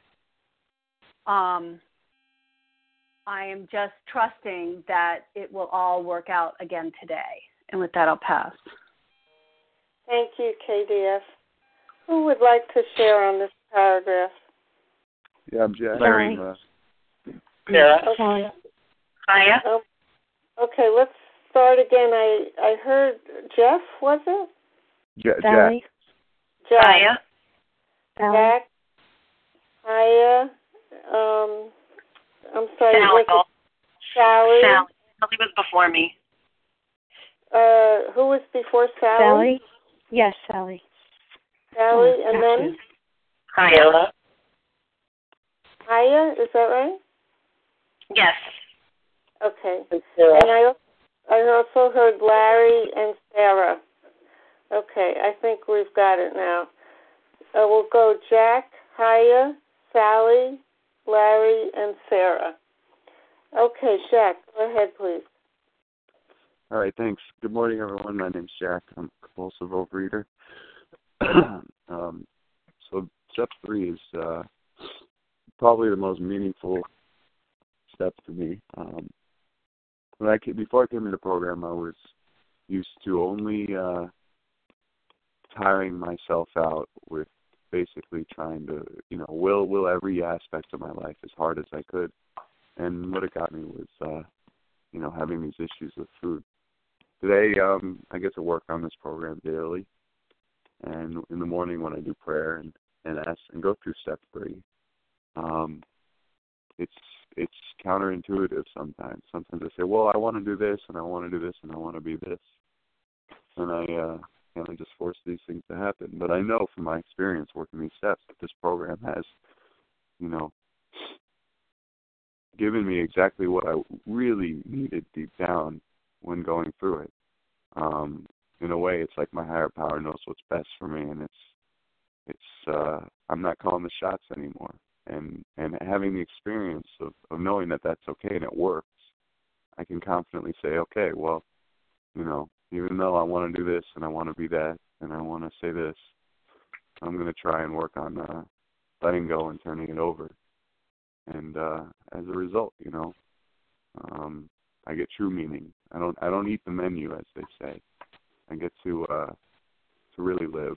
I am just trusting that it will all work out again today. And with that, I'll pass. Thank you, KDF. Who would like to share on this paragraph? Yeah, I'm Jack. Larry. Yeah. Okay. Hiya. Okay, let's start again. I heard Jeff, was it? Jack. Jack. Hiya. Jack. Hiya. I'm sorry. Sally. Sally. Sally was before me. Who was before Sally? Sally? Yes, Sally. Sally, and then? Hiya. Hiya, is that right? Yes. Okay. And I also heard Larry and Sarah. Okay, I think we've got it now. We'll go Jack, Hiya, Sally, Larry, and Sarah. Okay, Jack, go ahead, please. All right, thanks. Good morning, everyone. My name's Jack. I'm compulsive overeater. So step 3 is probably the most meaningful step to me. Before I came into the program, I was used to only tiring myself out with basically trying to, will every aspect of my life as hard as I could. And what it got me was, having these issues with food. Today, I get to work on this program daily. And in the morning when I do prayer and ask and go through step 3, it's counterintuitive sometimes. Sometimes I say, well, I want to do this, and I want to do this, and I want to be this. And I kind of just force these things to happen. But I know from my experience working these steps that this program has, given me exactly what I really needed deep down when going through it. In a way, it's like my higher power knows what's best for me, and it's I'm not calling the shots anymore. And having the experience of knowing that that's okay and it works, I can confidently say, okay, well, even though I want to do this and I want to be that and I want to say this, I'm going to try and work on letting go and turning it over. And as a result, I get true meaning. I don't eat the menu, as they say. I get to really live.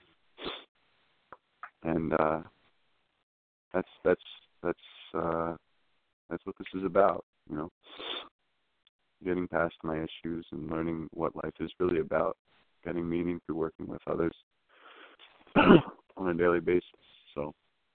And that's what this is about, getting past my issues and learning what life is really about, getting meaning through working with others on a daily basis. So,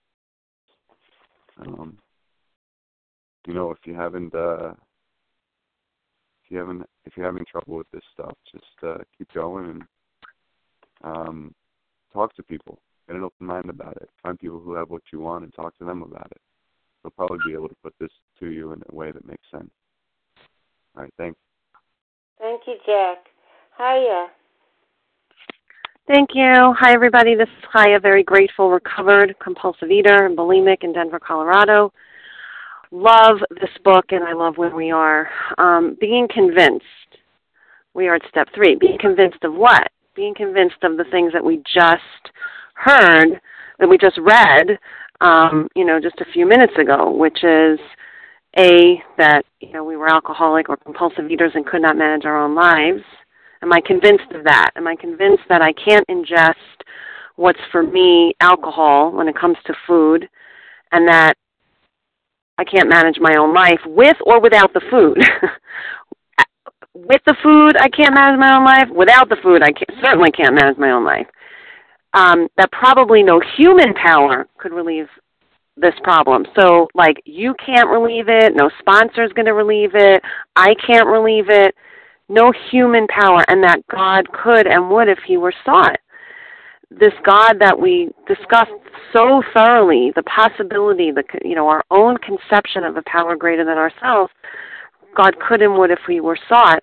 if you're having trouble with this stuff, just keep going and talk to people. Get an open mind about it. Find people who have what you want and talk to them about it. They'll probably be able to put this to you in a way that makes sense. All right, thanks. Thank you, Jack. Hiya. Thank you. Hi, everybody. This is Hiya, very grateful, recovered compulsive eater and bulimic in Denver, Colorado. Love this book, and I love where we are. Being convinced. We are at step 3. Being convinced of what? Being convinced of the things that we just heard, that we just read, just a few minutes ago, which is that we were alcoholic or compulsive eaters and could not manage our own lives. Am I convinced of that? Am I convinced that I can't ingest what's for me alcohol when it comes to food, and that I can't manage my own life with or without the food? With the food, I can't manage my own life. Without the food, I certainly can't manage my own life. That probably no human power could relieve this problem. So, you can't relieve it. No sponsor's going to relieve it. I can't relieve it. No human power, and that God could and would if he were sought. This God that we discussed so thoroughly, the possibility, our own conception of a power greater than ourselves, God could and would if we were sought.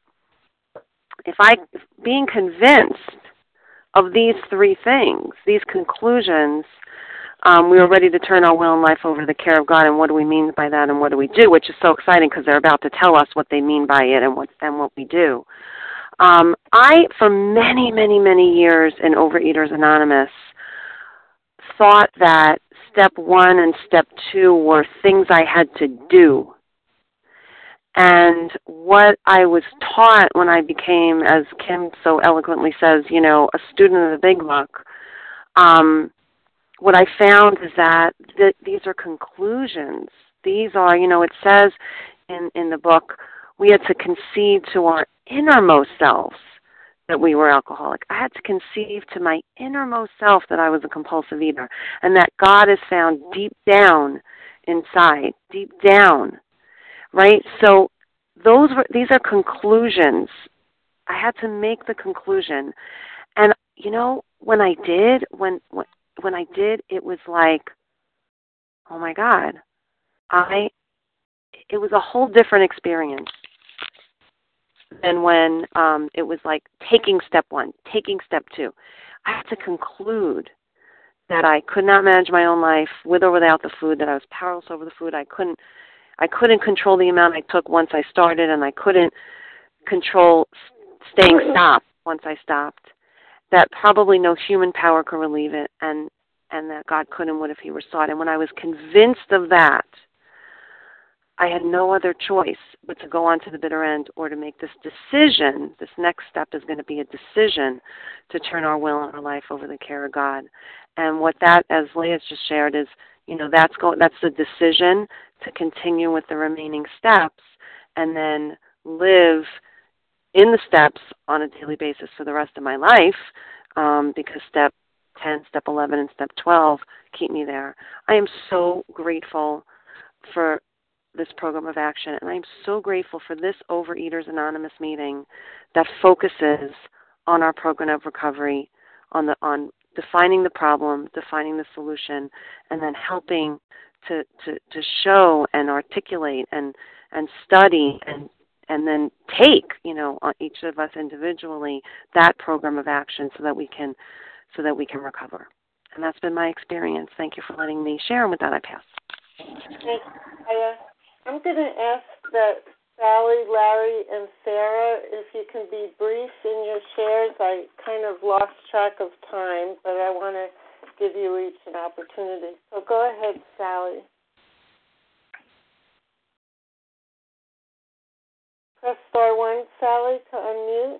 Being convinced of these 3 things, these conclusions, we were ready to turn our will and life over to the care of God. And what do we mean by that, and what do we do? Which is so exciting because they're about to tell us what they mean by it and what we do. I, for many, many, many years in Overeaters Anonymous, thought that step 1 and step 2 were things I had to do. And what I was taught when I became, as Kim so eloquently says, a student of the Big Book, what I found is that these are conclusions. These are, it says in the book, we had to concede to our innermost selves that we were alcoholic. I had to conceive to my innermost self that I was a compulsive eater, and that God is found deep down inside, deep down, right? So these are conclusions. I had to make the conclusion. And, when I did, when I did, it was like, oh my God, it was a whole different experience than when it was like taking step 1, taking step 2. I had to conclude that I could not manage my own life with or without the food, that I was powerless over the food. I couldn't control the amount I took once I started, and I couldn't control staying stopped once I stopped. that probably no human power could relieve it, and that God could and would if he were sought. And when I was convinced of that, I had no other choice but to go on to the bitter end or to make this decision. This next step is going to be a decision to turn our will and our life over the care of God. And what that, as Leah's just shared, is, that's the decision to continue with the remaining steps and then live in the steps on a daily basis for the rest of my life, because step 10, step 11, and step 12 keep me there. I am so grateful for this program of action, and I'm so grateful for this Overeaters Anonymous meeting that focuses on our program of recovery, on defining the problem, defining the solution, and then helping to show and articulate and study and then take, on each of us individually, that program of action so that we can recover. And that's been my experience. Thank you for letting me share, and with that I pass. Thanks, I'm going to ask that Sally, Larry, and Sarah, if you can be brief in your shares. I kind of lost track of time, but I want to give you each an opportunity. So go ahead, Sally. Press star 1, Sally, to unmute.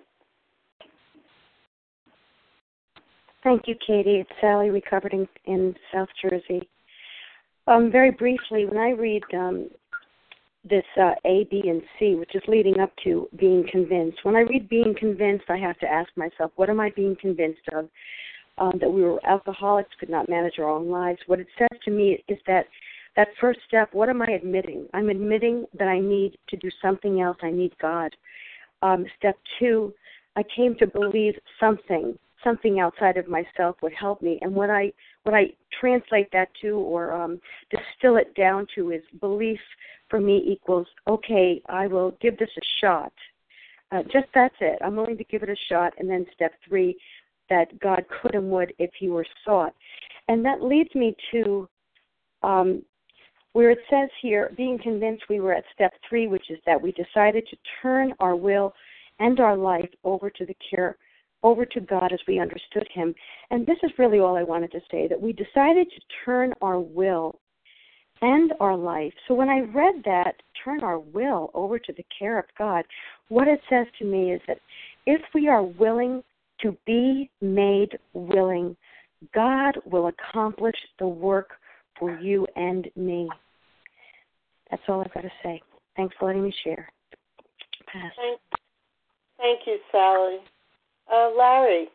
Thank you, Katie. It's Sally, recovered in South Jersey. Very briefly, when I read this A, B, and C, which is leading up to being convinced, when I read being convinced, I have to ask myself, what am I being convinced of? That we were alcoholics, could not manage our own lives. What it says to me is that first step, what am I admitting? I'm admitting that I need to do something else. I need God. Step 2, I came to believe something outside of myself would help me. And what I translate that to, or distill it down to, is belief for me equals, okay, I will give this a shot. Just that's it. I'm willing to give it a shot. And then step 3, that God could and would if he were sought. And that leads me to where it says here, being convinced, we were at step 3, which is that we decided to turn our will and our life over to God as we understood him. And this is really all I wanted to say, that we decided to turn our will and our life. So when I read that, turn our will over to the care of God, what it says to me is that if we are willing to be made willing, God will accomplish the work for you and me. That's all I've got to say. Thanks for letting me share. Pass. Thank you, Sally. Larry.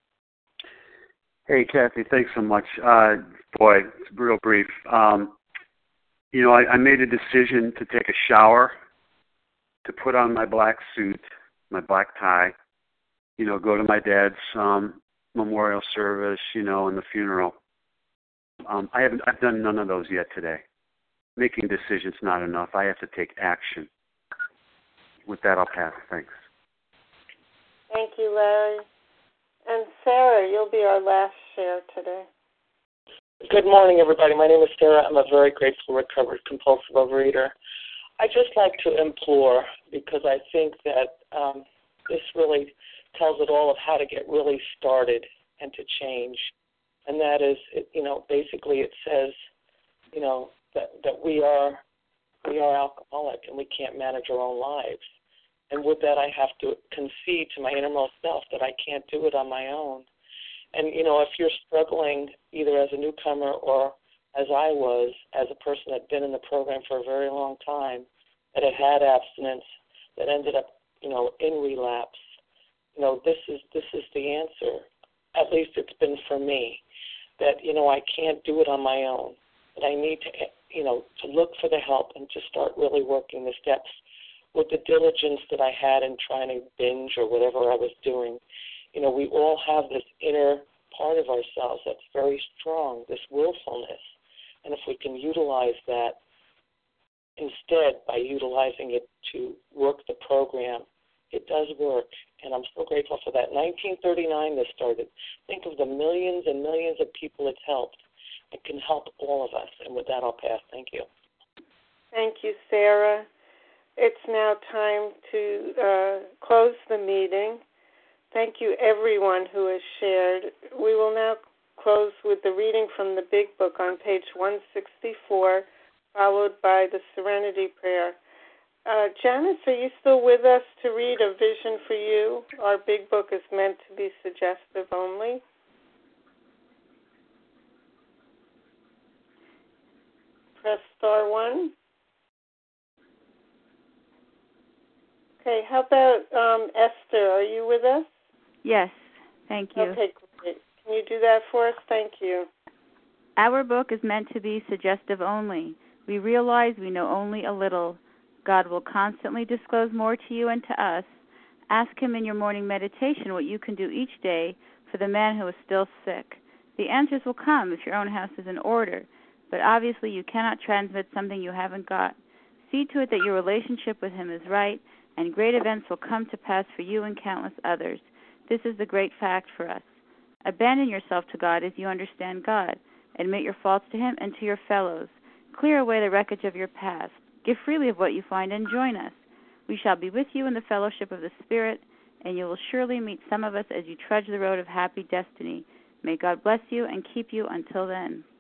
Hey, Kathy, thanks so much. Boy, it's real brief. I made a decision to take a shower, to put on my black suit, my black tie, go to my dad's memorial service, and the funeral. I've done none of those yet today. Making decisions not enough. I have to take action. With that, I'll pass. Thanks. Thank you, Larry. And Sarah, you'll be our last share today. Good morning, everybody. My name is Sarah. I'm a very grateful, recovered, compulsive overeater. I just like to implore, because I think that this really tells it all of how to get really started and to change. And that is, basically it says, that we are alcoholic and we can't manage our own lives. And with that, I have to concede to my innermost self that I can't do it on my own. And, if you're struggling either as a newcomer or as I was, as a person that had been in the program for a very long time, that had abstinence, that ended up, in relapse, this is the answer. At least it's been for me, that, I can't do it on my own, that I need to look for the help and to start really working the steps with the diligence that I had in trying to binge or whatever I was doing. We all have this inner part of ourselves that's very strong, this willfulness. And if we can utilize that instead by utilizing it to work the program, it does work. And I'm so grateful for that. 1939 this started. Think of the millions and millions of people it's helped. It can help all of us. And with that, I'll pass. Thank you. Thank you, Sarah. It's now time to close the meeting. Thank you, everyone who has shared. We will now close with the reading from the Big Book on page 164, followed by the Serenity Prayer. Janice, are you still with us to read A Vision for You? Our Big Book is meant to be suggestive only. Press star 1. Okay, how about Esther? Are you with us? Yes, thank you. Okay, great. Can you do that for us? Thank you. Our book is meant to be suggestive only. We realize we know only a little. God will constantly disclose more to you and to us. Ask Him in your morning meditation what you can do each day for the man who is still sick. The answers will come if your own house is in order, but obviously you cannot transmit something you haven't got. See to it that your relationship with Him is right, and great events will come to pass for you and countless others. This is the great fact for us. Abandon yourself to God as you understand God. Admit your faults to Him and to your fellows. Clear away the wreckage of your past. Give freely of what you find and join us. We shall be with you in the fellowship of the Spirit, and you will surely meet some of us as you trudge the road of happy destiny. May God bless you and keep you until then.